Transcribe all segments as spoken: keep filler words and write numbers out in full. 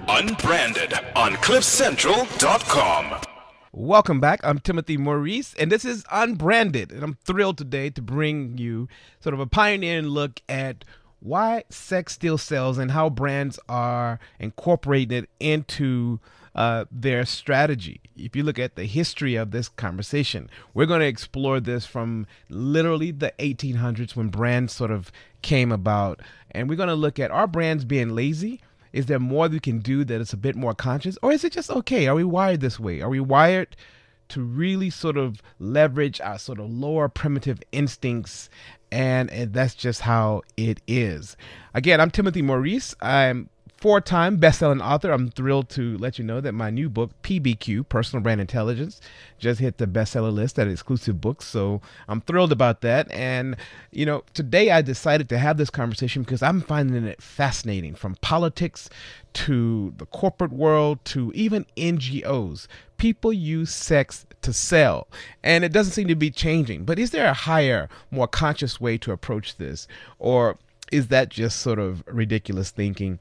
Unbranded on cliff central dot com. Welcome back. I'm Timothy Maurice, and this is Unbranded. And I'm thrilled today to bring you sort of a pioneering look at why sex still sells and how brands are incorporating it into uh, their strategy. If you look at the history of this conversation, we're going to explore this from literally the eighteen hundreds when brands sort of came about. And we're going to look at, are brands being lazy? Is there more we can do that is a bit more conscious? Or is it just okay? Are we wired this way? Are we wired to really sort of leverage our sort of lower primitive instincts? And, and that's just how it is. Again, I'm Timothy Maurice. I'm four-time best-selling author. I'm thrilled to let you know that my new book, P B Q, Personal Brand Intelligence, just hit the bestseller list at Exclusive Books. So I'm thrilled about that. And, you know, today I decided to have this conversation because I'm finding it fascinating, from politics to the corporate world to even N G Os. People use sex to sell, and it doesn't seem to be changing. But is there a higher, more conscious way to approach this? Or is that just sort of ridiculous thinking?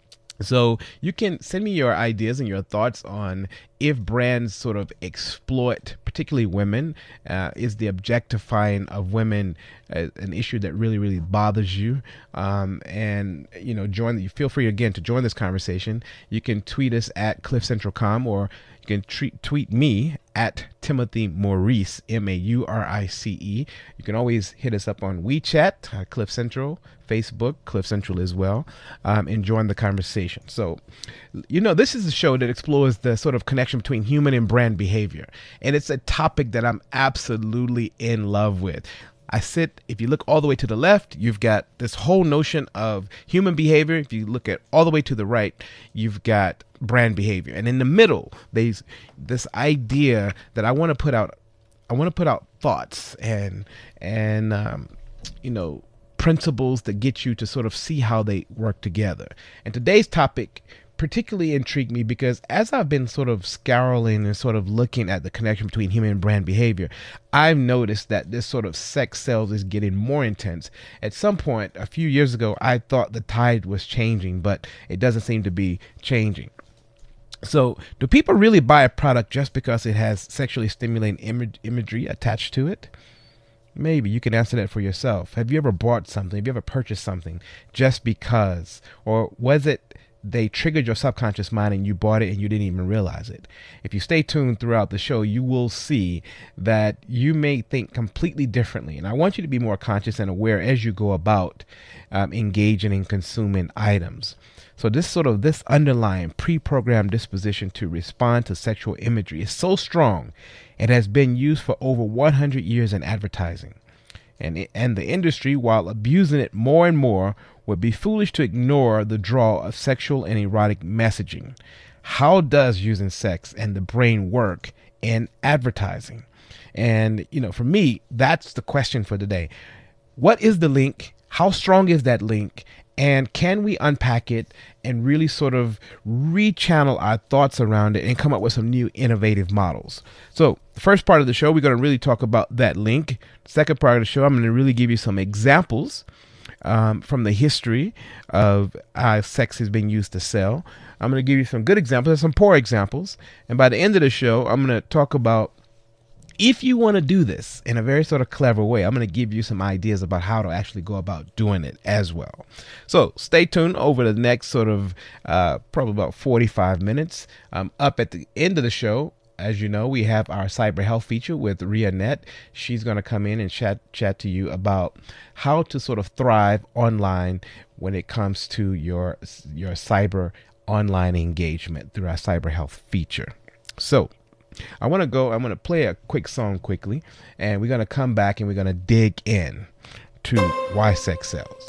So you can send me your ideas and your thoughts on if brands sort of exploit, particularly women. Uh, is the objectifying of women uh, an issue that really, really bothers you? Um, and, you know, join. You feel free, again, to join this conversation. You can tweet us at cliff central dot com, or you can treat, tweet me at Timothy Maurice, M A U R I C E. You can always hit us up on WeChat, uh, Cliff Central, Facebook, Cliff Central as well, um, and join the conversation. So, you know, this is a show that explores the sort of connection between human and brand behavior. And it's a topic that I'm absolutely in love with. I sit, if you look all the way to the left, you've got this whole notion of human behavior. If you look at all the way to the right, you've got brand behavior. And in the middle, there's this idea that I want to put out, I want to put out thoughts and, and, um, you know, principles that get you to sort of see how they work together. And today's topic particularly intrigued me because as I've been sort of scouring and sort of looking at the connection between human and brand behavior, I've noticed that this sort of sex sales is getting more intense. At some point a few years ago, I thought the tide was changing, but it doesn't seem to be changing. So do people really buy a product just because it has sexually stimulating image, imagery attached to it? Maybe you can answer that for yourself. Have you ever bought something? Have you ever purchased something just because? Or was it they triggered your subconscious mind and you bought it and you didn't even realize it? If you stay tuned throughout the show, you will see that you may think completely differently. And I want you to be more conscious and aware as you go about um, engaging in consuming items. So this sort of this underlying pre-programmed disposition to respond to sexual imagery is so strong, it has been used for over one hundred years in advertising. And, it, and the industry, while abusing it more and more, would be foolish to ignore the draw of sexual and erotic messaging. How does using sex and the brain work in advertising? And, you know, for me, that's the question for today. What is the link? How strong is that link? And can we unpack it and really sort of rechannel our thoughts around it and come up with some new innovative models? So the first part of the show, we're going to really talk about that link. Second part of the show, I'm going to really give you some examples um, from the history of how sex has been used to sell. I'm going to give you some good examples and some poor examples. And by the end of the show, I'm going to talk about, if you want to do this in a very sort of clever way, I'm going to give you some ideas about how to actually go about doing it as well. So stay tuned over the next sort of uh, probably about forty-five minutes. Um, up at the end of the show, as you know, we have our cyber health feature with Ria Net. She's going to come in and chat chat to you about how to sort of thrive online when it comes to your your cyber online engagement through our cyber health feature. So I want to go, I'm going to play a quick song quickly, and we're going to come back and we're going to dig in to why sex sells.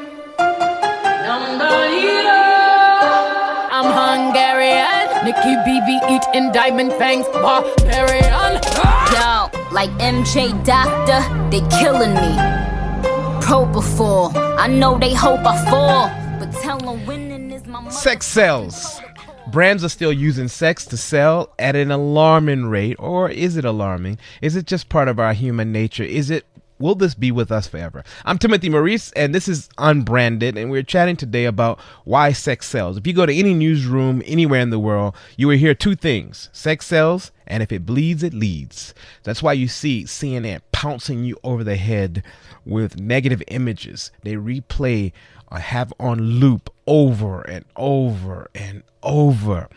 I'm Hungarian, Nikki B B eating diamond fangs, barbarian. Yo, like M J Doctor, they killing me. Propofol, I know they hope I fall, but tell them winning is my Sex sells. Brands are still using sex to sell at an alarming rate. Or is it alarming? Is it just part of our human nature? Is it will this be with us forever? I'm Timothy Maurice, and this is Unbranded, and we're chatting today about why sex sells. If you go to any newsroom anywhere in the world, you will hear two things: sex sells, and if it bleeds, it leads. That's why you see C N N pouncing you over the head with negative images. They replay or have on loop over and over and over.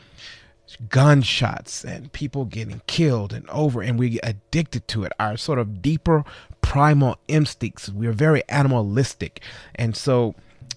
Gunshots and people getting killed and over, and we get addicted to it. Our sort of deeper primal instincts, we're very animalistic, and so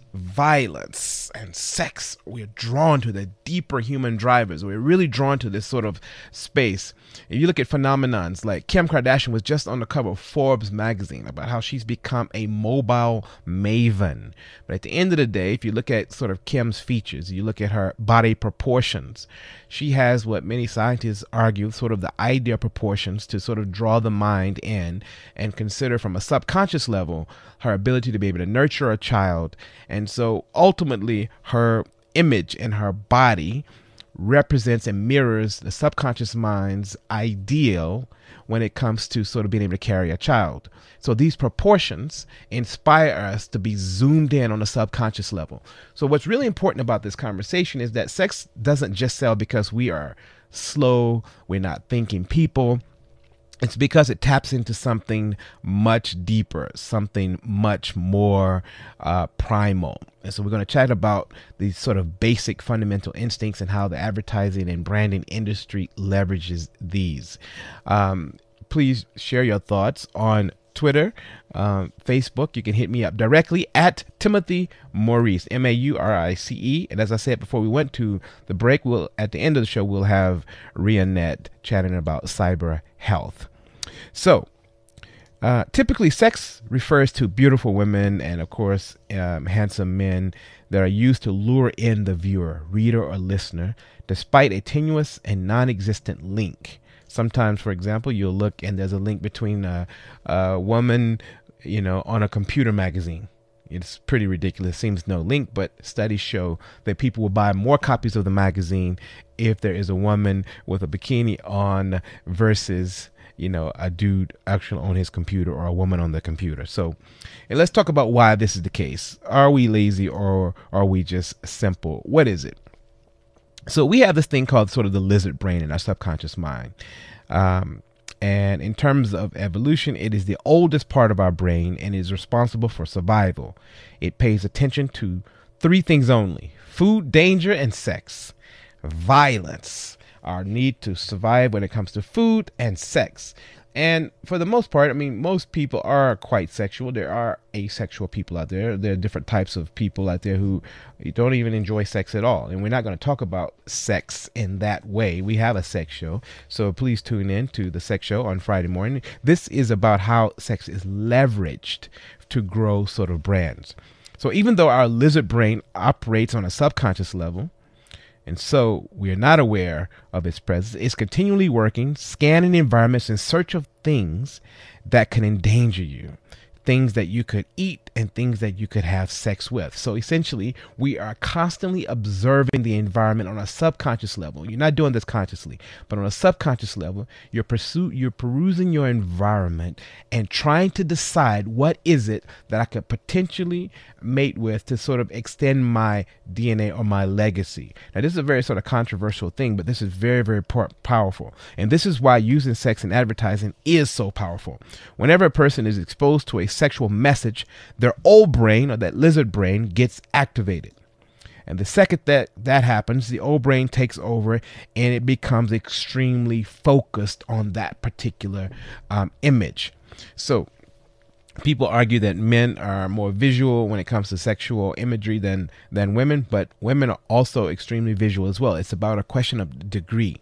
violence and sex, we're drawn to the deeper human drivers. We're really drawn to this sort of space. If you look at phenomenons like Kim Kardashian was just on the cover of Forbes magazine about how she's become a mobile maven. But at the end of the day, if you look at sort of Kim's features, you look at her body proportions, she has what many scientists argue sort of the ideal proportions to sort of draw the mind in and consider from a subconscious level her ability to be able to nurture a child. And so ultimately her image and her body represents and mirrors the subconscious mind's ideal when it comes to sort of being able to carry a child. So these proportions inspire us to be zoomed in on a subconscious level. So what's really important about this conversation is that sex doesn't just sell because we are slow, we're not thinking people. It's because it taps into something much deeper, something much more uh, primal. And so we're going to chat about these sort of basic fundamental instincts and how the advertising and branding industry leverages these. Um, please share your thoughts on Twitter, um, Facebook. You can hit me up directly at Timothy Maurice, M A U R I C E. And as I said before we went to the break, we'll at the end of the show, we'll have Rianette chatting about cyber health. So, uh, typically sex refers to beautiful women and, of course, um, handsome men that are used to lure in the viewer, reader, or listener, despite a tenuous and non-existent link. Sometimes, for example, you'll look and there's a link between a, a woman, you know, on a computer magazine. It's pretty ridiculous. Seems no link, but studies show that people will buy more copies of the magazine if there is a woman with a bikini on versus, you know, a dude actually on his computer or a woman on the computer. So, and let's talk about why this is the case. Are we lazy or are we just simple? What is it? So we have this thing called sort of the lizard brain in our subconscious mind. Um, and in terms of evolution, it is the oldest part of our brain and is responsible for survival. It pays attention to three things only: food, danger, and sex. Violence, our need to survive when it comes to food and sex. And for the most part, I mean, most people are quite sexual. There are asexual people out there. There are different types of people out there who don't even enjoy sex at all. And we're not going to talk about sex in that way. We have a sex show. So please tune in to the sex show on Friday morning. This is about how sex is leveraged to grow sort of brands. So even though our lizard brain operates on a subconscious level, and so we are not aware of its presence, it's continually working, scanning environments in search of things that can endanger you, things that you could eat and things that you could have sex with. So essentially, we are constantly observing the environment on a subconscious level. You're not doing this consciously, but on a subconscious level, you're pursue, you're perusing your environment and trying to decide what is it that I could potentially mate with to sort of extend my D N A or my legacy. Now, this is a very sort of controversial thing, but this is very, very po- powerful. And this is why using sex in advertising is so powerful. Whenever a person is exposed to a sexual message, their old brain, or that lizard brain, gets activated. And the second that that happens, the old brain takes over and it becomes extremely focused on that particular um, image. So people argue that men are more visual when it comes to sexual imagery than, than women, but women are also extremely visual as well. It's about a question of degree.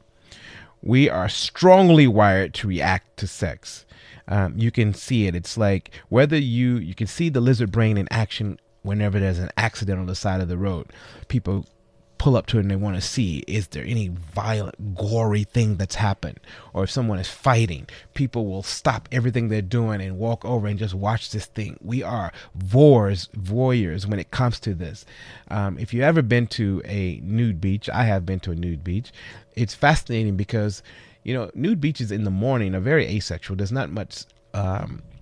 We are strongly wired to react to sex. Um, you can see it. It's like whether you, you can see the lizard brain in action whenever there's an accident on the side of the road. People pull up to it and they want to see, is there any violent, gory thing that's happened? Or if someone is fighting, people will stop everything they're doing and walk over and just watch this thing. We are voyeurs, voyeurs when it comes to this. Um, if you've ever been to a nude beach, I have been to a nude beach. It's fascinating because, you know, nude beaches in the morning are very asexual. There's not much um,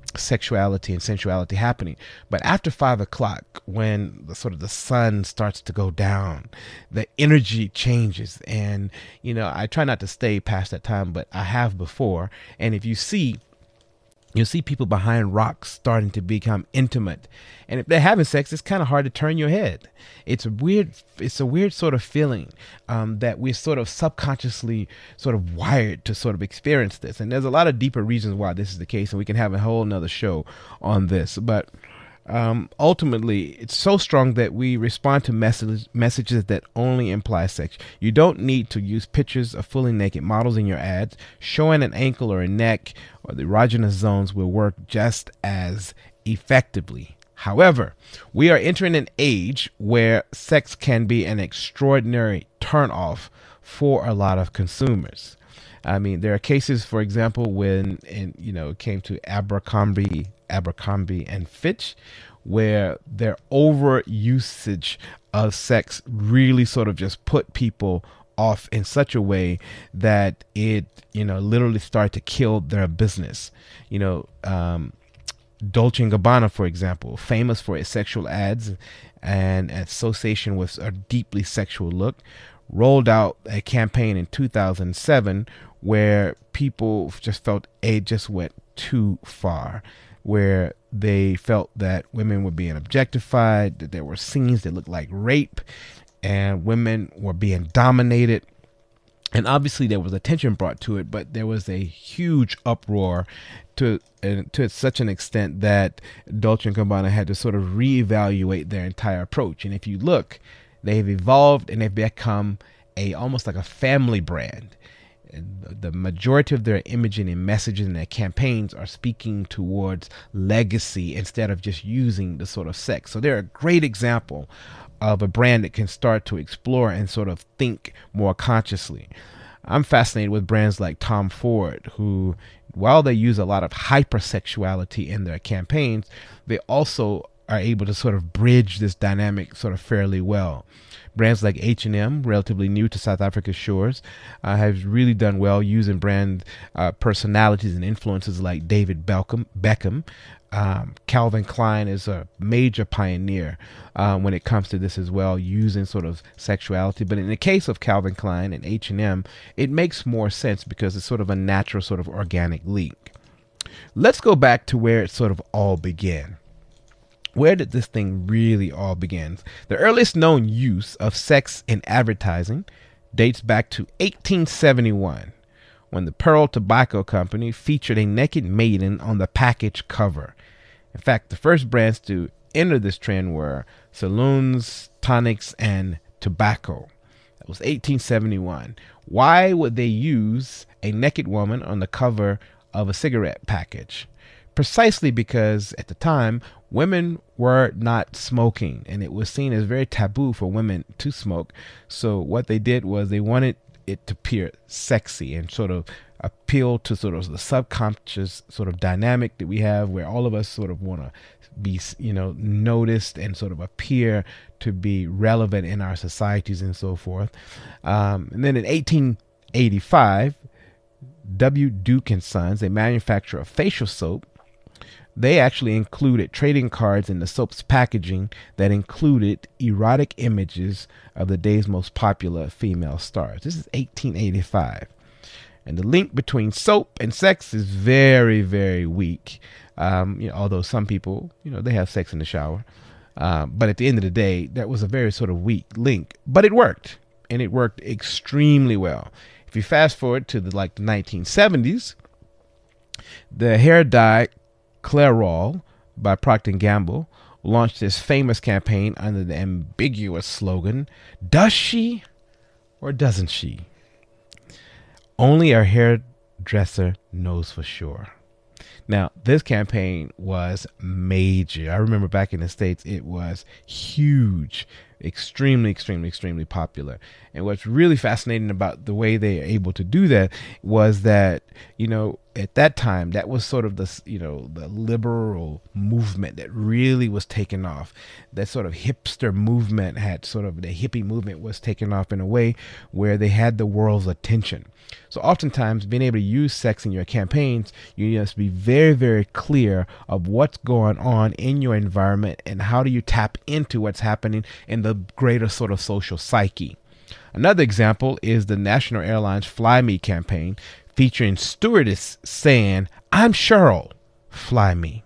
sexuality and sensuality happening. But after five o'clock, when the sort of the sun starts to go down, the energy changes. And, you know, I try not to stay past that time, but I have before. And if you see, you'll see people behind rocks starting to become intimate. And if they're having sex, it's kind of hard to turn your head. It's a weird, it's a weird sort of feeling um, that we're sort of subconsciously sort of wired to sort of experience this. And there's a lot of deeper reasons why this is the case. And we can have a whole nother show on this. But um, ultimately, it's so strong that we respond to messages, messages that only imply sex. You don't need to use pictures of fully naked models in your ads. Showing an ankle or a neck or the erogenous zones will work just as effectively. However, we are entering an age where sex can be an extraordinary turnoff for a lot of consumers. I mean, there are cases, for example, when in, you know, it came to Abercrombie, Abercrombie and Fitch, where their over usage of sex really sort of just put people off in such a way that it, you know, literally started to kill their business. You know, um, Dolce and Gabbana, for example, famous for its sexual ads and association with a deeply sexual look, rolled out a campaign in two thousand seven where people just felt it just went too far, where they felt that women were being objectified, that there were scenes that looked like rape, and women were being dominated. And obviously there was attention brought to it, but there was a huge uproar to uh, to such an extent that Dolce and Gabbana had to sort of reevaluate their entire approach. And if you look, they've evolved and they've become a almost like a family brand. And the majority of their imaging and messaging and their campaigns are speaking towards legacy instead of just using the sort of sex. So they're a great example of a brand that can start to explore and sort of think more consciously. I'm fascinated with brands like Tom Ford, who, while they use a lot of hypersexuality in their campaigns, they also are able to sort of bridge this dynamic sort of fairly well. Brands like H and M, relatively new to South Africa's shores, uh, have really done well using brand uh, personalities and influences like David Beckham. Beckham. Um, Calvin Klein is a major pioneer uh, when it comes to this as well, using sort of sexuality. But in the case of Calvin Klein and H and M, it makes more sense because it's sort of a natural sort of organic link. Let's go back to where it sort of all began. Where did this thing really all begin? The earliest known use of sex in advertising dates back to eighteen seventy-one, when the Pearl Tobacco Company featured a naked maiden on the package cover. In fact, the first brands to enter this trend were saloons, tonics, and tobacco. That was eighteen seventy-one. Why would they use a naked woman on the cover of a cigarette package? Precisely because at the time, women were not smoking, and it was seen as very taboo for women to smoke. So what they did was they wanted it to appear sexy and sort of appeal to sort of the subconscious sort of dynamic that we have, where all of us sort of want to be, you know, noticed and sort of appear to be relevant in our societies and so forth. Um, and then in eighteen eighty-five, W. Duke and Sons, a manufacturer of facial soap, they actually included trading cards in the soap's packaging that included erotic images of the day's most popular female stars. This is eighteen eighty-five. And the link between soap and sex is very, very weak. Um, you know, although some people, you know, they have sex in the shower. Um, but at the end of the day, that was a very sort of weak link. But it worked. And it worked extremely well. If you fast forward to the like the nineteen seventies, the hair dye Clairol by Procter and Gamble launched this famous campaign under the ambiguous slogan, "Does she or doesn't she? Only our hairdresser knows for sure." Now, this campaign was major. I remember back in the States, it was huge, extremely, extremely, extremely popular. And what's really fascinating about the way they are able to do that was that, you know, at that time, that was sort of the, you know, the liberal movement that really was taking off. That sort of hipster movement had sort of, the hippie movement was taking off in a way where they had the world's attention. So oftentimes being able to use sex in your campaigns, you must be very, very clear of what's going on in your environment and how do you tap into what's happening in the greater sort of social psyche. Another example is the National Airlines Fly Me campaign, featuring stewardess saying, "I'm Cheryl, fly me."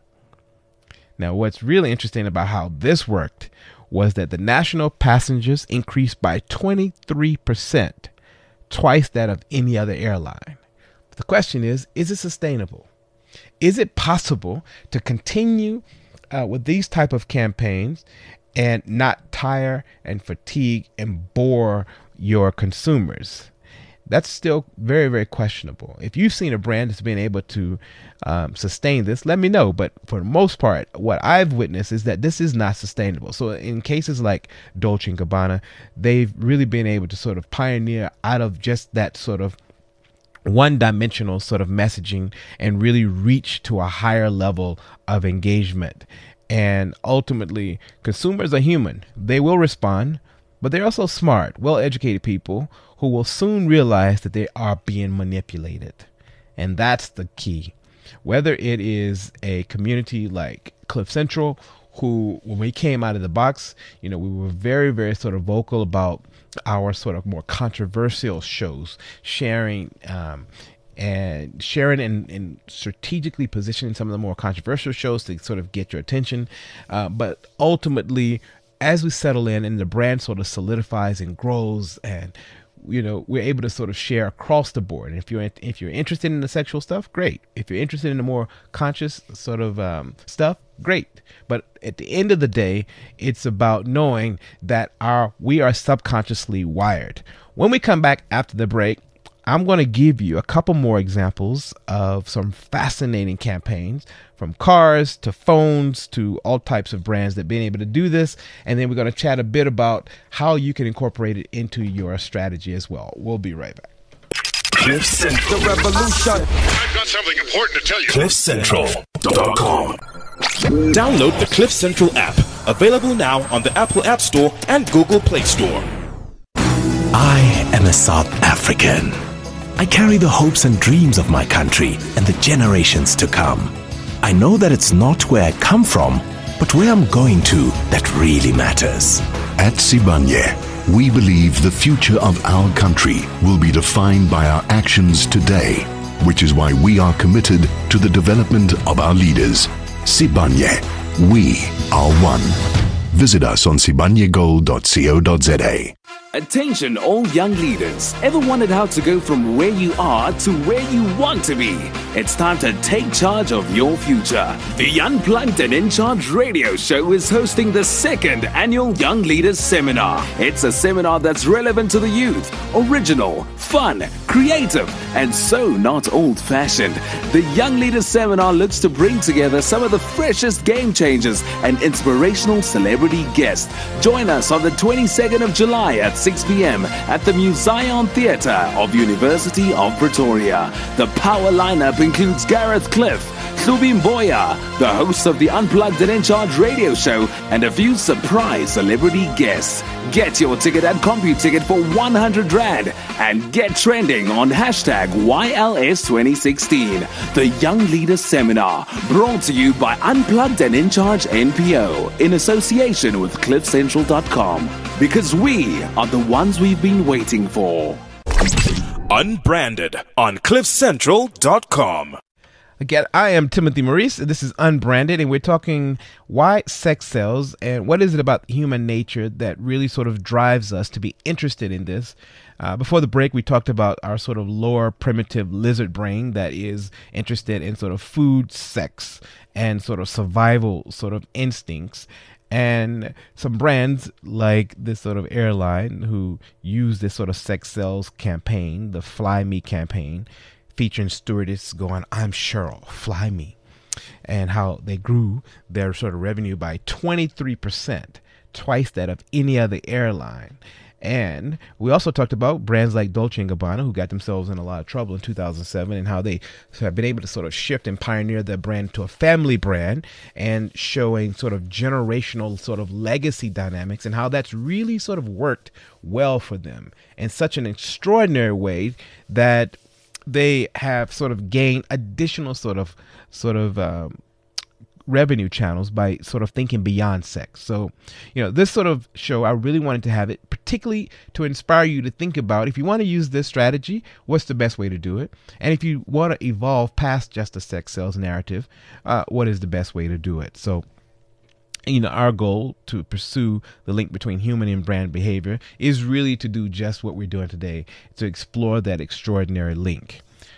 Now, what's really interesting about how this worked was that the national passengers increased by twenty-three percent, twice that of any other airline. But the question is, is it sustainable? Is it possible to continue uh, with these type of campaigns and not tire and fatigue and bore your consumers? That's still very, very questionable. If you've seen a brand that's been able to um, sustain this, let me know. But for the most part, what I've witnessed is that this is not sustainable. So in cases like Dolce and Gabbana, they've really been able to sort of pioneer out of just that sort of one-dimensional sort of messaging and really reach to a higher level of engagement. And ultimately, consumers are human. They will respond, but they're also smart, well-educated people who will soon realize that they are being manipulated. And that's the key. Whether it is a community like Cliff Central, who, when we came out of the box, you know, we were very, very sort of vocal about our sort of more controversial shows, sharing um, and sharing and, and strategically positioning some of the more controversial shows to sort of get your attention. Uh, but ultimately, as we settle in and the brand sort of solidifies and grows, and you know, we're able to sort of share across the board. And if you're if you're interested in the sexual stuff, great. If you're interested in the more conscious sort of um, stuff, great. But at the end of the day, it's about knowing that our we are subconsciously wired. When we come back after the break, I'm going to give you a couple more examples of some fascinating campaigns, from cars to phones to all types of brands that have been able to do this. And then we're going to chat a bit about how you can incorporate it into your strategy as well. We'll be right back. Cliff Central. The revolution. I've got something important to tell you. cliff central dot com. Download the Cliff Central app. Available now on the Apple App Store and Google Play Store. I am a South African. I carry the hopes and dreams of my country and the generations to come. I know that it's not where I come from, but where I'm going to that really matters. At Sibanye, we believe the future of our country will be defined by our actions today, which is why we are committed to the development of our leaders. Sibanye, we are one. Visit us on sibanye gold dot co dot za. Attention all young leaders. Ever wondered how to go from where you are to where you want to be? It's time to take charge of your future. The Unplugged and In Charge radio show is hosting the second annual Young Leaders Seminar. It's a seminar that's relevant to the youth, original, fun, creative, and so not old-fashioned. The Young Leaders Seminar looks to bring together some of the freshest game changers and inspirational celebrity guests. Join us on the twenty-second of July at six p.m. at the Muzion Theatre of University of Pretoria. The power lineup includes Gareth Cliff, Hlubi Mboya, the host of the Unplugged and In Charge radio show, and a few surprise celebrity guests. Get your ticket at CompuTicket for one hundred rand and get trending on hashtag Y L S twenty sixteen. The Young Leaders Seminar, brought to you by Unplugged and In Charge N P O in association with cliff central dot com. Because we are the ones we've been waiting for. Unbranded on cliff central dot com. Again, I am Timothy Maurice. This is Unbranded, and we're talking why sex sells and what is it about human nature that really sort of drives us to be interested in this. Uh, before the break, we talked about our sort of lower primitive lizard brain that is interested in sort of food, sex, and sort of survival sort of instincts. And some brands like this sort of airline who use this sort of sex sells campaign, the Fly Me campaign, featuring stewardess going, "I'm Cheryl, fly me," and how they grew their sort of revenue by twenty-three percent, twice that of any other airline. And we also talked about brands like Dolce and Gabbana, who got themselves in a lot of trouble in two thousand seven, and how they have been able to sort of shift and pioneer their brand to a family brand, and showing sort of generational sort of legacy dynamics, and how that's really sort of worked well for them in such an extraordinary way that they have sort of gained additional sort of sort of um, revenue channels by sort of thinking beyond sex. So, you know, this sort of show, I really wanted to have it particularly to inspire you to think about, if you want to use this strategy, what's the best way to do it? And if you want to evolve past just a sex sales narrative, uh, what is the best way to do it? So, you know, our goal to pursue the link between human and brand behavior is really to do just what we're doing today, to explore that extraordinary link.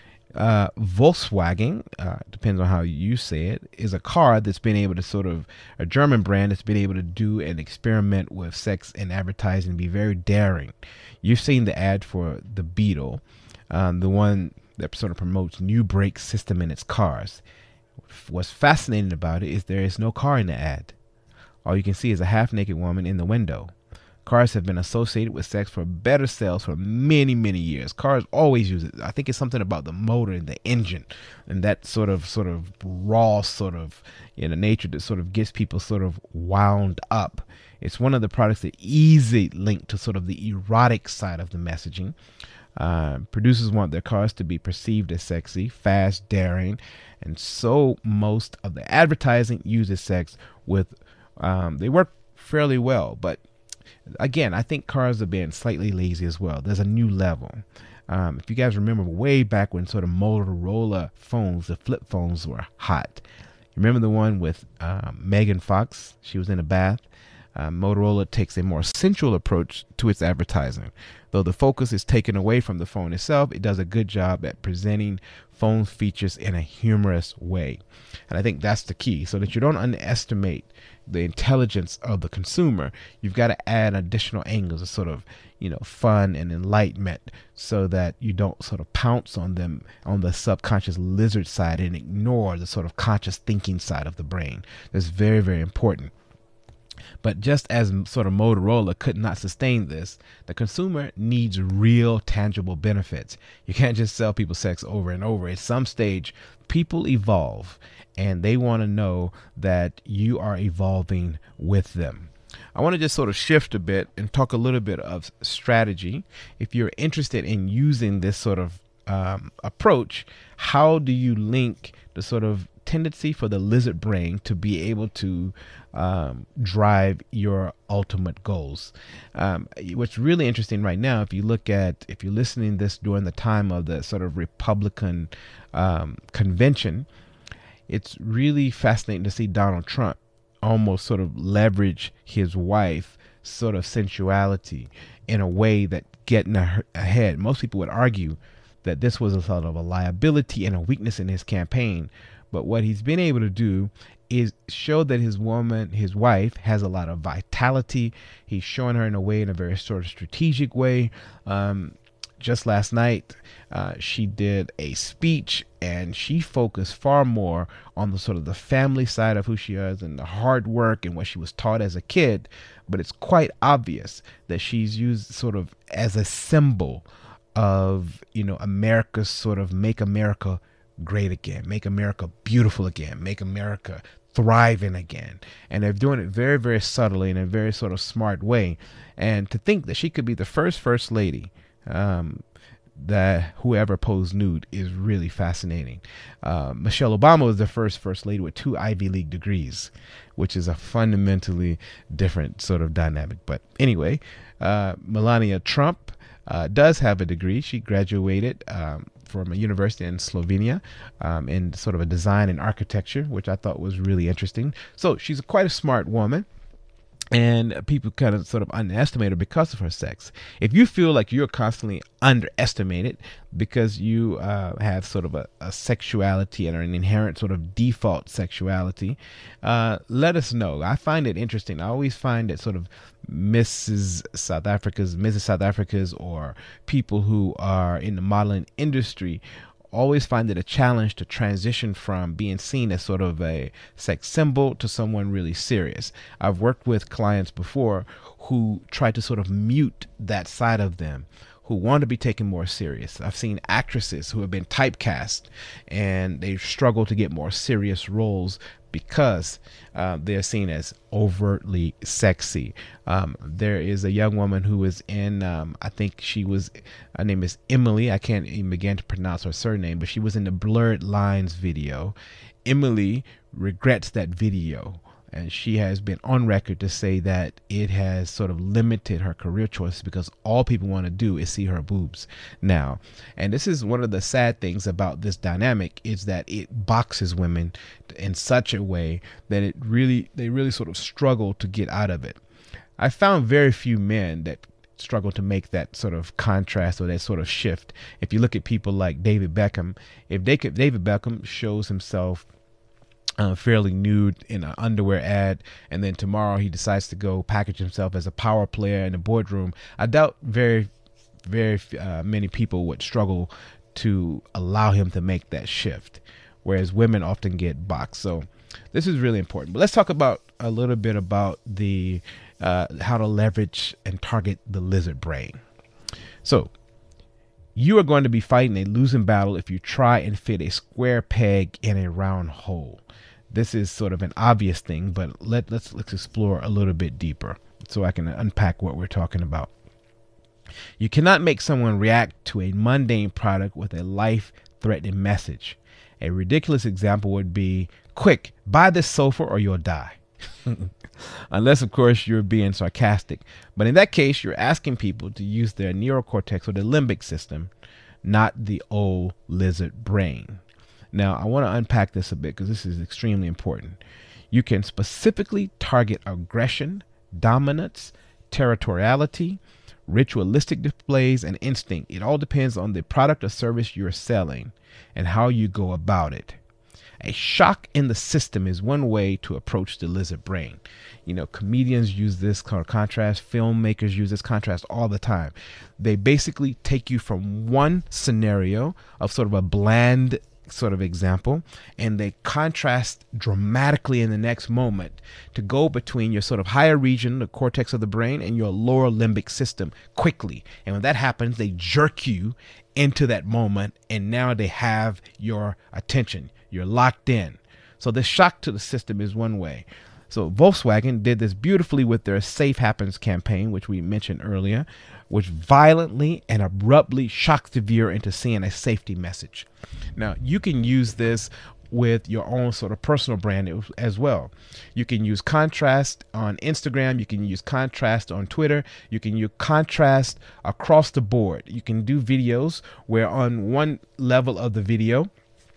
Uh, Volkswagen, uh, depends on how you say it, is a car that's been able to sort of, a German brand that's been able to do an experiment with sex and advertising and be very daring. You've seen the ad for the Beetle, um, the one that sort of promotes new brake system in its cars. What's fascinating about it is there is no car in the ad. All you can see is a half-naked woman in the window. Cars have been associated with sex for better sales for many, many years. Cars always use it. I think it's something about the motor and the engine and that sort of sort of raw sort of, you know, nature that sort of gets people sort of wound up. It's one of the products that easily link to sort of the erotic side of the messaging. Uh, producers want their cars to be perceived as sexy, fast, daring, and so most of the advertising uses sex with, um, they work fairly well, but again, I think cars are being slightly lazy as well. There's a new level. Um, if you guys remember way back when sort of Motorola phones, the flip phones were hot. Remember the one with um, Megan Fox? She was in a bath. Uh, Motorola takes a more sensual approach to its advertising. Though the focus is taken away from the phone itself, it does a good job at presenting phone features in a humorous way. And I think that's the key, so that you don't underestimate the intelligence of the consumer. You've got to add additional angles of sort of, you know, fun and enlightenment, so that you don't sort of pounce on them on the subconscious lizard side and ignore the sort of conscious thinking side of the brain. That's very, very important. But just as sort of Motorola could not sustain this, the consumer needs real, tangible benefits. You can't just sell people sex over and over. At some stage, people evolve, and they want to know that you are evolving with them. I want to just sort of shift a bit and talk a little bit of strategy. If you're interested in using this sort of um, approach, how do you link the sort of tendency for the lizard brain to be able to um, drive your ultimate goals? Um, what's really interesting right now, if you look at, if you're listening to this during the time of the sort of Republican um, convention, it's really fascinating to see Donald Trump almost sort of leverage his wife sort of sensuality in a way that getting ahead. Most people would argue that this was a sort of a liability and a weakness in his campaign. But what he's been able to do is show that his woman, his wife, has a lot of vitality. He's showing her in a way, in a very sort of strategic way. Um, just last night, uh, she did a speech, and she focused far more on the sort of the family side of who she is and the hard work and what she was taught as a kid. But it's quite obvious that she's used sort of as a symbol of, you know, America's sort of make America great again, make America beautiful again, make America thriving again. And they're doing it very, very subtly in a very sort of smart way. And to think that she could be the first first lady um, that whoever posed nude is really fascinating. Uh, Michelle Obama was the first first lady with two Ivy League degrees, which is a fundamentally different sort of dynamic. But anyway, uh, Melania Trump uh, does have a degree. She graduated um, from a university in Slovenia um, in sort of a design and architecture, which I thought was really interesting. So she's quite a smart woman. And people kind of sort of underestimate her because of her sex. If you feel like you're constantly underestimated because you uh, have sort of a, a sexuality and an inherent sort of default sexuality, uh, let us know. I find it interesting. I always find that sort of Missus South Africa's, Missus South Africa's, or people who are in the modeling industry always find it a challenge to transition from being seen as sort of a sex symbol to someone really serious. I've worked with clients before who try to sort of mute that side of them, who want to be taken more serious. I've seen actresses who have been typecast and they struggle to get more serious roles because uh, they're seen as overtly sexy. Um, there is a young woman who was in, um, I think she was, her name is Emily. I can't even begin to pronounce her surname, but she was in the Blurred Lines video. Emily regrets that video. And she has been on record to say that it has sort of limited her career choices because all people want to do is see her boobs now. And this is one of the sad things about this dynamic, is that it boxes women in such a way that it really, they really sort of struggle to get out of it. I found very few men that struggle to make that sort of contrast or that sort of shift. If you look at people like David Beckham, if they could, David Beckham shows himself Uh, fairly nude in an underwear ad, and then tomorrow he decides to go package himself as a power player in the boardroom, I doubt very, very uh, many people would struggle to allow him to make that shift, whereas women often get boxed. So this is really important. But let's talk about a little bit about the uh, how to leverage and target the lizard brain. So you are going to be fighting a losing battle if you try and fit a square peg in a round hole. This is sort of an obvious thing, but let, let's let's explore a little bit deeper so I can unpack what we're talking about. You cannot make someone react to a mundane product with a life-threatening message. A ridiculous example would be, quick, buy this sofa or you'll die. Unless, of course, you're being sarcastic. But in that case, you're asking people to use their neocortex or the limbic system, not the old lizard brain. Now, I want to unpack this a bit because this is extremely important. You can specifically target aggression, dominance, territoriality, ritualistic displays, and instinct. It all depends on the product or service you're selling and how you go about it. A shock in the system is one way to approach the lizard brain. You know, comedians use this kind of contrast. Filmmakers use this contrast all the time. They basically take you from one scenario of sort of a bland sort of example, and they contrast dramatically in the next moment to go between your sort of higher region, the cortex of the brain, and your lower limbic system quickly. And when that happens, they jerk you into that moment, and now they have your attention. You're locked in. So the shock to the system is one way. So Volkswagen did this beautifully with their Safe Happens campaign, which we mentioned earlier, which violently and abruptly shocked the viewer into seeing a safety message. Now, you can use this with your own sort of personal brand as well. You can use contrast on Instagram. You can use contrast on Twitter. You can use contrast across the board. You can do videos where on one level of the video,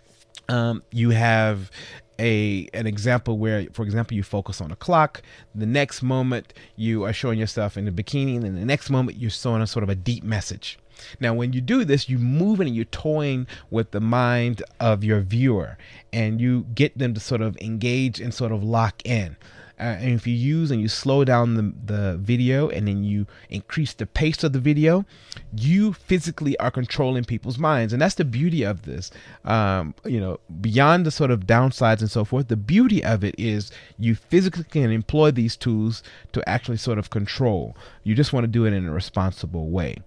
um, you have a an example where, for example, you focus on a clock. The next moment you are showing yourself in a bikini, and then the next moment you're showing a sort of a deep message. Now, when you do this, you move and you're toying with the mind of your viewer, and you get them to sort of engage and sort of lock in. Uh, and if you use and you slow down the, the video and then you increase the pace of the video, you physically are controlling people's minds. And that's the beauty of this. Um, you know, beyond the sort of downsides and so forth, the beauty of it is you physically can employ these tools to actually sort of control. You just want to do it in a responsible way.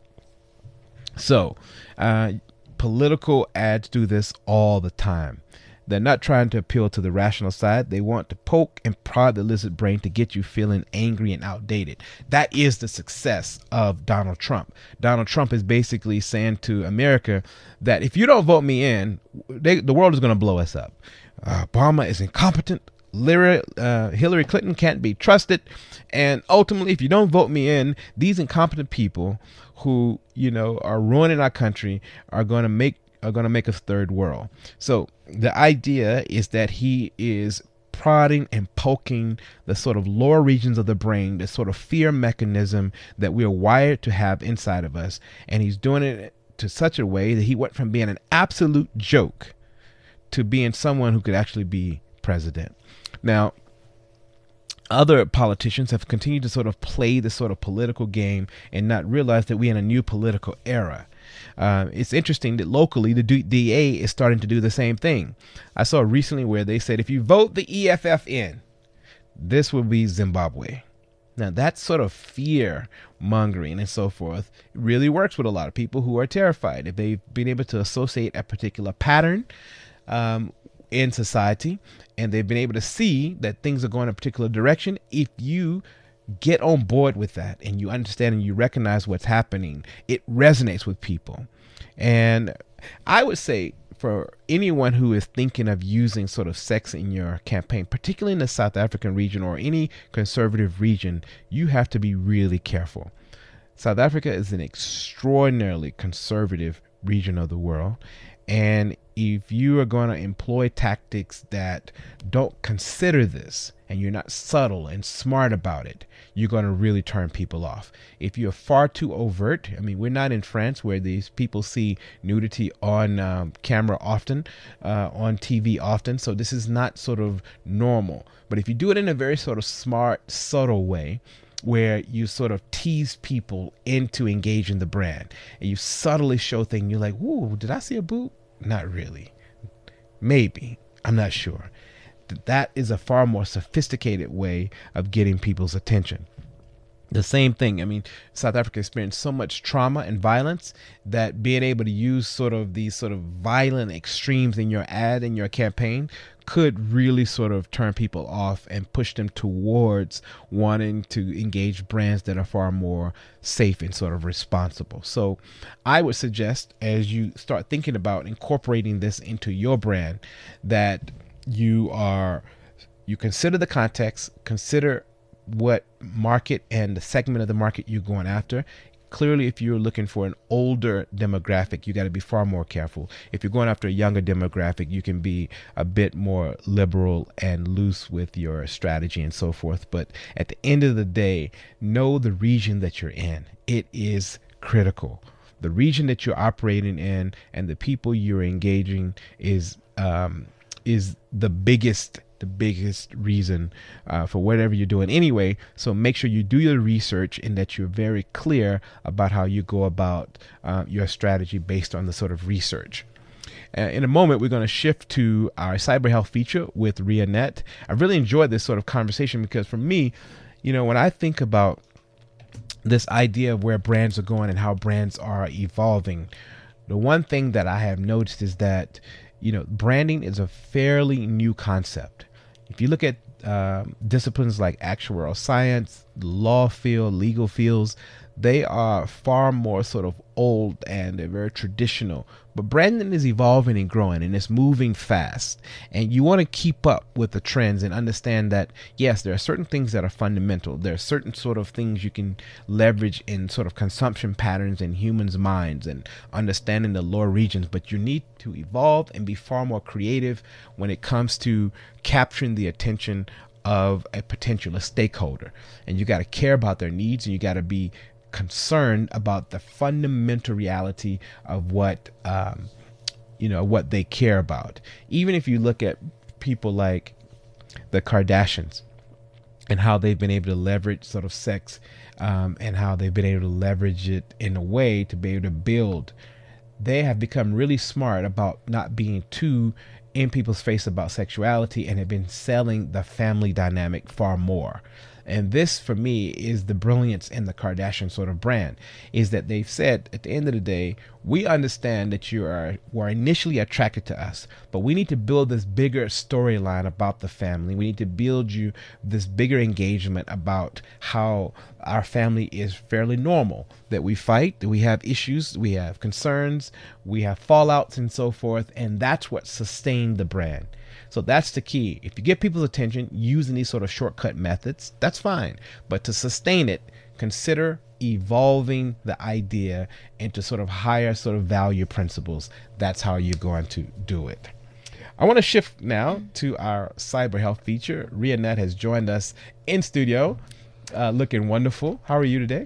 So, uh, political ads do this all the time. They're not trying to appeal to the rational side. They want to poke and prod the lizard brain to get you feeling angry and outdated. That is the success of Donald Trump. Donald Trump is basically saying to America that if you don't vote me in, they, the world is going to blow us up. Uh, Obama is incompetent. Hillary, uh, Hillary Clinton can't be trusted. And ultimately, if you don't vote me in, these incompetent people who, you know, are ruining our country are going to make are going to make us third world. So the idea is that he is prodding and poking the sort of lower regions of the brain, the sort of fear mechanism that we are wired to have inside of us. And he's doing it to such a way that he went from being an absolute joke to being someone who could actually be president. Now, other politicians have continued to sort of play this sort of political game and not realize that we're in a new political era. Uh, it's interesting that locally the D A is starting to do the same thing. I saw recently where they said if you vote the E F F in, this will be Zimbabwe. Now, that sort of fear mongering and so forth really works with a lot of people who are terrified. If they've been able to associate a particular pattern um, in society, and they've been able to see that things are going a particular direction, if you get on board with that and you understand and you recognize what's happening, it resonates with people. And I would say for anyone who is thinking of using sort of sex in your campaign, particularly in the South African region or any conservative region, you have to be really careful. South Africa is an extraordinarily conservative region of the world. And if you are going to employ tactics that don't consider this, and you're not subtle and smart about it, you're going to really turn people off. If you're far too overt, I mean, we're not in France where these people see nudity on um, camera often, uh, on T V often, so this is not sort of normal. But if you do it in a very sort of smart, subtle way, where you sort of tease people into engaging the brand, and you subtly show things, you're like, "Ooh, did I see a boob?" Not really. Maybe. I'm not sure. That is a far more sophisticated way of getting people's attention. The same thing. I mean, South Africa experienced so much trauma and violence that being able to use sort of these sort of violent extremes in your ad, in your campaign, could really sort of turn people off and push them towards wanting to engage brands that are far more safe and sort of responsible. So I would suggest, as you start thinking about incorporating this into your brand, that you are, you consider the context, consider what market and the segment of the market you're going after. Clearly, if you're looking for an older demographic, you got to be far more careful. If you're going after a younger demographic, you can be a bit more liberal and loose with your strategy and so forth. But at the end of the day, know the region that you're in. It is critical. The region that you're operating in and the people you're engaging is um, is the biggest the biggest reason uh, for whatever you're doing anyway. So make sure you do your research and that you're very clear about how you go about uh, your strategy based on the sort of research. Uh, in a moment, we're going to shift to our cyber health feature with Ria Net. I really enjoyed this sort of conversation because for me, you know, when I think about this idea of where brands are going and how brands are evolving, the one thing that I have noticed is that, you know, branding is a fairly new concept. If you look at um, disciplines like actuarial science, law field, legal fields, they are far more sort of old and they're very traditional. But branding is evolving and growing and it's moving fast. And you want to keep up with the trends and understand that, yes, there are certain things that are fundamental. There are certain sort of things you can leverage in sort of consumption patterns in humans' minds and understanding the lower regions. But you need to evolve and be far more creative when it comes to capturing the attention of a potential a stakeholder. And you got to care about their needs and you got to be concerned about the fundamental reality of what um, you know what they care about. Even if you look at people like the Kardashians and how they've been able to leverage sort of sex um, and how they've been able to leverage it in a way to be able to build, they have become really smart about not being too in people's face about sexuality and have been selling the family dynamic far more. And this, for me, is the brilliance in the Kardashian sort of brand, is that they've said, at the end of the day, we understand that you are were initially attracted to us, but we need to build this bigger storyline about the family. We need to build you this bigger engagement about how our family is fairly normal, that we fight, that we have issues, we have concerns, we have fallouts and so forth, and that's what sustained the brand. So that's the key. If you get people's attention using these sort of shortcut methods, that's fine. But to sustain it, consider evolving the idea into sort of higher sort of value principles. That's how you're going to do it. I want to shift now to our cyber health feature. Ria Net has joined us in studio, uh, looking wonderful. How are you today?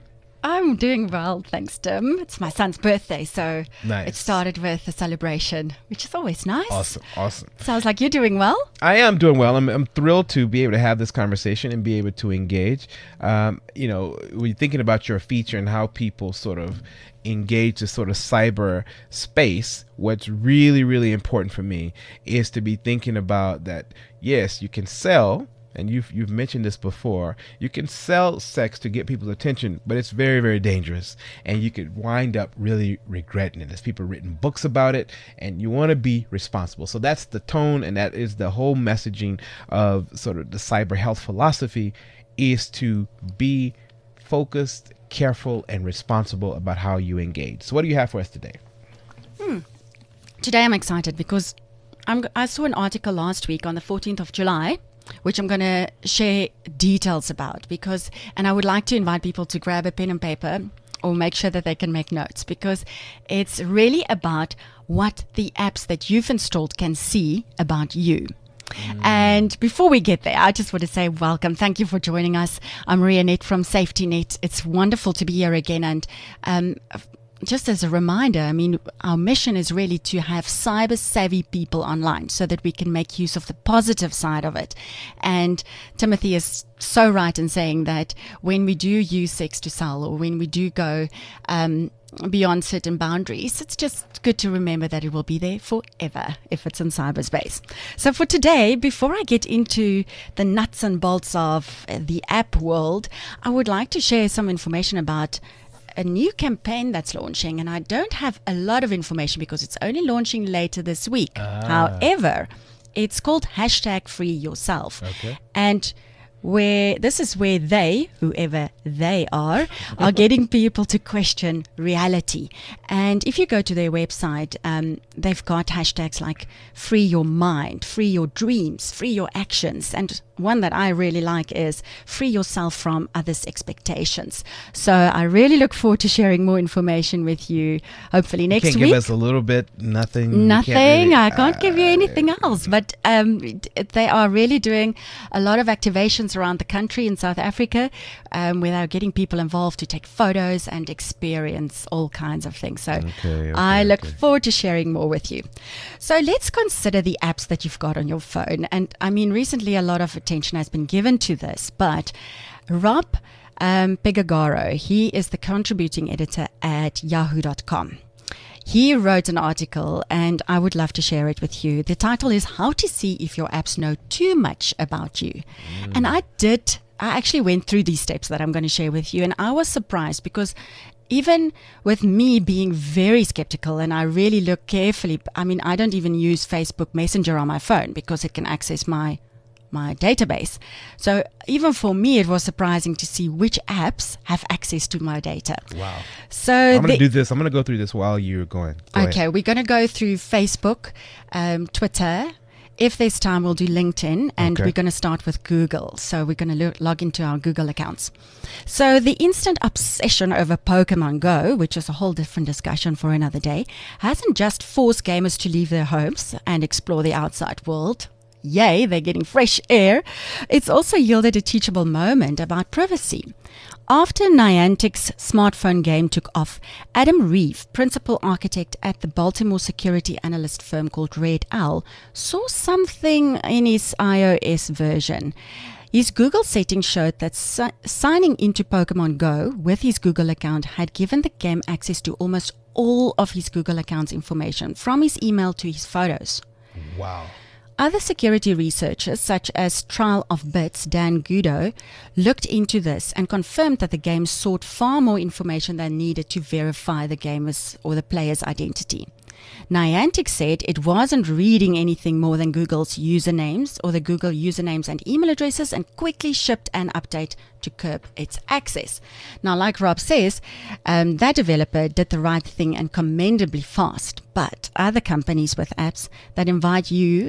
I'm doing well, thanks, Tim. It's my son's birthday, so nice. It started with a celebration, which is always nice. Awesome, awesome. Sounds like you're doing well. I am doing well. I'm, I'm thrilled to be able to have this conversation and be able to engage. Um, you know, when you're thinking about your feature and how people sort of engage the sort of cyber space, what's really, really important for me is to be thinking about that, yes, you can sell, and you've you've mentioned this before, you can sell sex to get people's attention, but it's very, very dangerous, and you could wind up really regretting it. There's people written books about it, and you want to be responsible. So that's the tone, and that is the whole messaging of sort of the cyber health philosophy, is to be focused, careful, and responsible about how you engage. So what do you have for us today? Hmm. Today I'm excited because I'm, I saw an article last week on the fourteenth of July, which I'm going to share details about, because, and I would like to invite people to grab a pen and paper or make sure that they can make notes, because it's really about what the apps that you've installed can see about you. Mm. And before we get there, I just want to say welcome. Thank you for joining us. I'm Maria Net from Safety Net. It's wonderful to be here again. And um, just as a reminder, I mean, our mission is really to have cyber savvy people online so that we can make use of the positive side of it. And Timothy is so right in saying that when we do use sex to sell, or when we do go um, beyond certain boundaries, it's just good to remember that it will be there forever if it's in cyberspace. So for today, before I get into the nuts and bolts of the app world, I would like to share some information about a new campaign that's launching, and I don't have a lot of information because it's only launching later this week. Ah. However, it's called hashtag Free Yourself. Okay. And where this is where they, whoever they are, are getting people to question reality. And if you go to their website, um, they've got hashtags like free your mind, free your dreams, free your actions. And one that I really like is free yourself from others' expectations. So I really look forward to sharing more information with you, hopefully next week. You can't week. give us a little bit, nothing? Nothing. Can't really, I can't uh, give you anything else. But um, they are really doing a lot of activations around the country in South Africa, um, where they're getting people involved to take photos and experience all kinds of things. So okay, okay, I look okay. forward to sharing more with you. So let's consider the apps that you've got on your phone. And I mean, recently a lot of attention has been given to this, but Rob um, Pegagaro, he is the contributing editor at yahoo dot com. He wrote an article, and I would love to share it with you. The title is How to See If Your Apps Know Too Much About You. Mm. And I did, I actually went through these steps that I'm going to share with you, and I was surprised because even with me being very skeptical, and I really look carefully, I mean, I don't even use Facebook Messenger on my phone because it can access my my database. So even for me, it was surprising to see which apps have access to my data. Wow. So I'm going to do this. I'm going to go through this while you're going. Go okay. ahead. We're going to go through Facebook, um, Twitter. If there's time, we'll do LinkedIn, and Okay. we're going to start with Google. So we're going to lo- log into our Google accounts. So the instant obsession over Pokemon Go, which is a whole different discussion for another day, hasn't just forced gamers to leave their homes and explore the outside world. Yay, they're getting fresh air. It's also yielded a teachable moment about privacy. After Niantic's smartphone game took off, Adam Reeve, principal architect at the Baltimore security analyst firm called Red Owl, saw something in his iOS version. His Google settings showed that si- signing into Pokemon Go with his Google account had given the game access to almost all of his Google account's information, from his email to his photos. Wow. Other security researchers, such as Trial of Bits' Dan Gudo, looked into this and confirmed that the game sought far more information than needed to verify the gamer's or the player's identity. Niantic said it wasn't reading anything more than Google's usernames or the Google usernames and email addresses, and quickly shipped an update to curb its access. Now, like Rob says, um, that developer did the right thing and commendably fast. But other companies with apps that invite you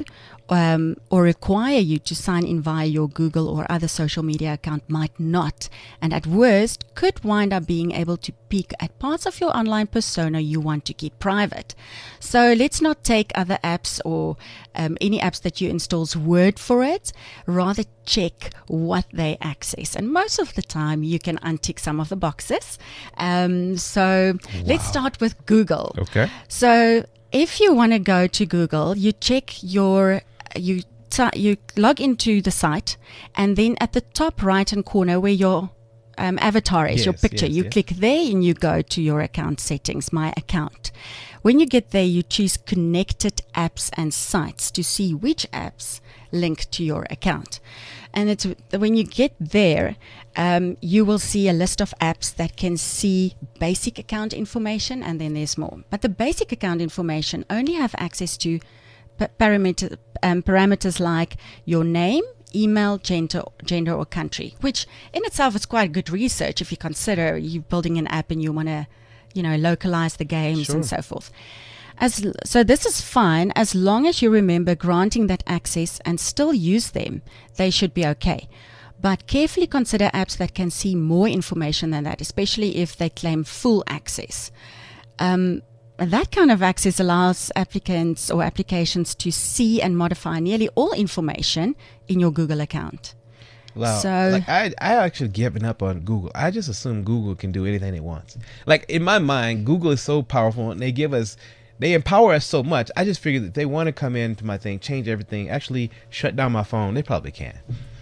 um, or require you to sign in via your Google or other social media account might not, and at worst could wind up being able to peek at parts of your online persona you want to keep private. So let's not take other apps or um, any apps that you install's word for it. Rather check what they access, and most of the time you can untick some of the boxes. Um, so wow. Let's start with Google. Okay. So if you want to go to Google, you check your you t- you log into the site, and then at the top right hand corner where your um, avatar is, yes, your picture, yes, you yes. click there and you go to your account settings, my account. When you get there, you choose connected apps and sites to see which apps link to your account. And it's when you get there, um, you will see a list of apps that can see basic account information, and then there's more. But the basic account information only have access to parameter, um, parameters like your name, email, gender, gender or country, which in itself is quite good research if you consider you're building an app and you want to, you know, localize the games sure. and so forth. As so this is fine as long as you remember granting that access and still use them. They should be okay. But carefully consider apps that can see more information than that, especially if they claim full access. Um, that kind of access allows applicants or applications to see and modify nearly all information in your Google account. Wow. So like I, I actually given up on Google. I just assume Google can do anything it wants. Like in my mind, Google is so powerful, and they give us, they empower us so much. I just figured that if they want to come into my thing, change everything, actually shut down my phone, they probably can.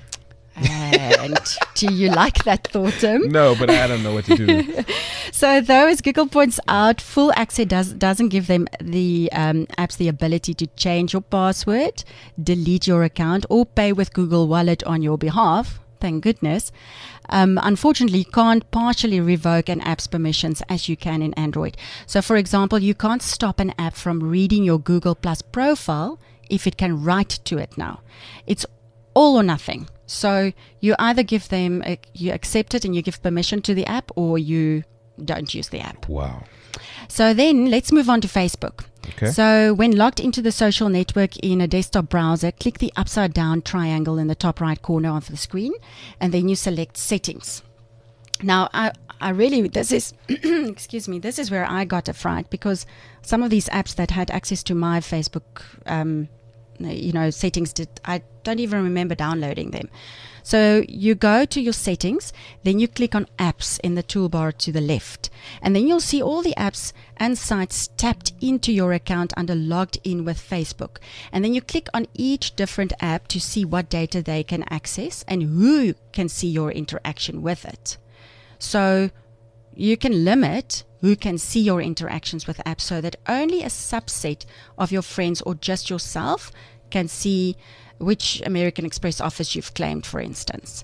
And do you like that thought, Tim? No, but I don't know what to do. So, though, as Google points out, full access does, doesn't give them the um, apps the ability to change your password, delete your account, or pay with Google Wallet on your behalf. Thank goodness. Um, unfortunately, you can't partially revoke an app's permissions as you can in Android. So, for example, you can't stop an app from reading your Google Plus profile if it can write to it now. It's all or nothing. So you either give them, a, you accept it and you give permission to the app, or you don't use the app. Wow. So then let's move on to Facebook. Okay. So when logged into the social network in a desktop browser, click the upside down triangle in the top right corner of the screen, and then you select settings. Now, I, I really, this is, excuse me, this is where I got a fright, because some of these apps that had access to my Facebook, um, you know, settings, did I don't even remember downloading them. So you go to your settings, then you click on apps in the toolbar to the left, and then you'll see all the apps and sites tapped into your account under logged in with Facebook. And then you click on each different app to see what data they can access and who can see your interaction with it. So you can limit who can see your interactions with apps so that only a subset of your friends or just yourself can see which American Express office you've claimed, for instance.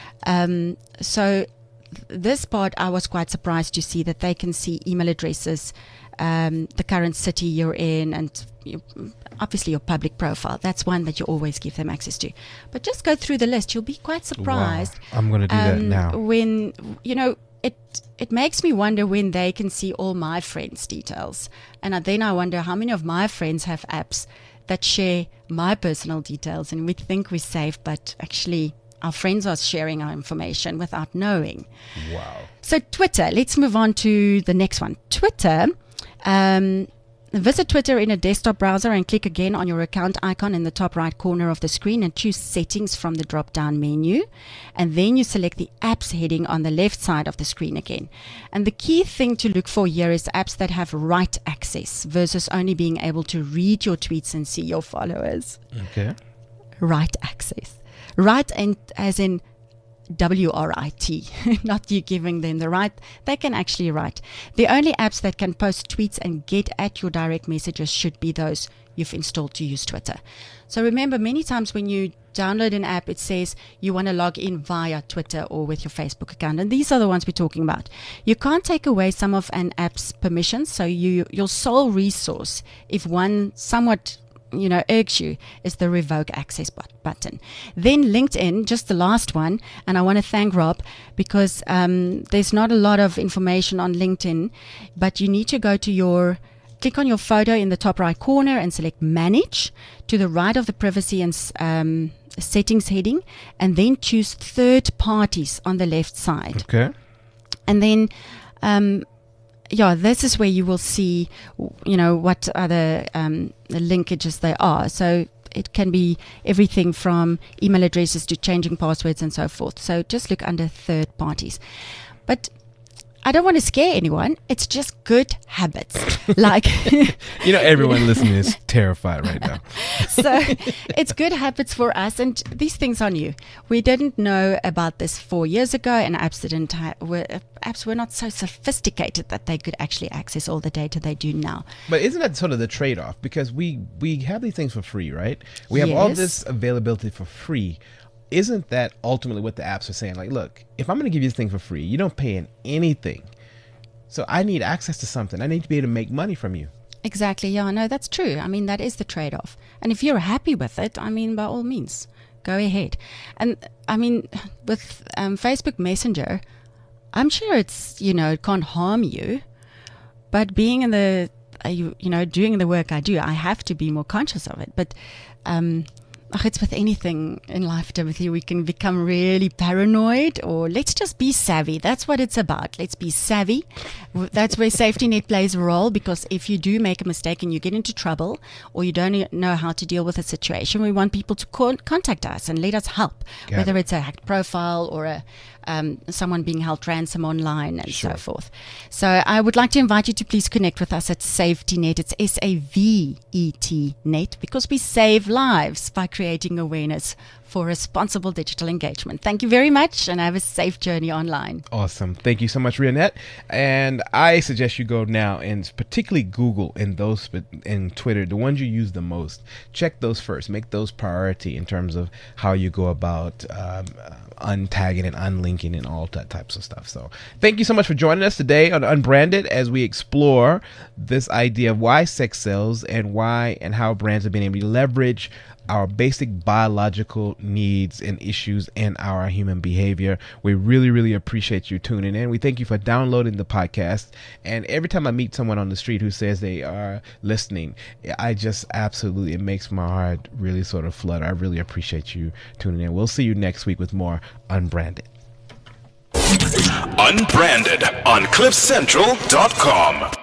Um, so th- this part, I was quite surprised to see that they can see email addresses, um, the current city you're in, and you, obviously your public profile. That's one that you always give them access to. But just go through the list. You'll be quite surprised. Wow. I'm going to do um, that now. When, you know, it it makes me wonder when they can see all my friends' details. And then I wonder how many of my friends have apps that share my personal details, and we think we're safe, but actually our friends are sharing our information without knowing. Wow. So Twitter, let's move on to the next one. Twitter, um, visit Twitter in a desktop browser and click again on your account icon in the top right corner of the screen and choose settings from the drop down menu. And then you select the apps heading on the left side of the screen again. And the key thing to look for here is apps that have write access versus only being able to read your tweets and see your followers. Okay. Write access. Write and as in W R I T, not you giving them the right. They can actually write. The only apps that can post tweets and get at your direct messages should be those you've installed to use Twitter. So remember, many times when you download an app, it says you want to log in via Twitter or with your Facebook account. And these are the ones we're talking about. You can't take away some of an app's permissions. So you, your sole resource, if one somewhat you know, irks you, is the revoke access button. Then LinkedIn, just the last one, and I want to thank Rob because um, there's not a lot of information on LinkedIn, but you need to go to your click on your photo in the top right corner and select Manage to the right of the privacy and um, settings heading, and then choose third parties on the left side. Okay. And then, um, yeah, this is where you will see, you know, what other um, linkages they are. So it can be everything from email addresses to changing passwords and so forth. So just look under third parties. But I don't want to scare anyone. It's just good habits. Like, you know, everyone listening is terrified right now. So it's good habits for us. And these things are new. We didn't know about this four years ago, and apps didn't ha- were, apps were not so sophisticated that they could actually access all the data they do now. But isn't that sort of the trade-off? Because we, we have these things for free, right? We have yes. all this availability for free. Isn't that ultimately what the apps are saying? Like, look, if I'm going to give you this thing for free, you don't pay in anything. So I need access to something. I need to be able to make money from you. Exactly. Yeah, no, that's true. I mean, that is the trade-off. And if you're happy with it, I mean, by all means, go ahead. And I mean, with um, Facebook Messenger, I'm sure it's, you know, it can't harm you. But being in the, uh, you, you know, doing the work I do, I have to be more conscious of it. But, um, it's with anything in life, Timothy, we can become really paranoid, or let's just be savvy. That's what it's about. Let's be savvy. That's where Safety Net plays a role, because if you do make a mistake and you get into trouble, or you don't know how to deal with a situation, we want people to con- contact us and let us help, Got whether it. it's a hacked profile or a Um, someone being held ransom online and sure. so forth. So I would like to invite you to please connect with us at Safety Net. It's S A V E T net, because we save lives by creating awareness for responsible digital engagement. Thank you very much, and have a safe journey online. Awesome. Thank you so much, Rianette. And I suggest you go now and particularly Google and those and Twitter, the ones you use the most. Check those first. Make those priority in terms of how you go about um, untagging and unlinking and all that types of stuff. So thank you so much for joining us today on Unbranded as we explore this idea of why sex sells and why and how brands have been able to leverage our basic biological needs and issues and our human behavior. We really, really appreciate you tuning in. We thank you for downloading the podcast. And every time I meet someone on the street who says they are listening, I just absolutely, it makes my heart really sort of flutter. I really appreciate you tuning in. We'll see you next week with more Unbranded. Unbranded on cliff central dot com.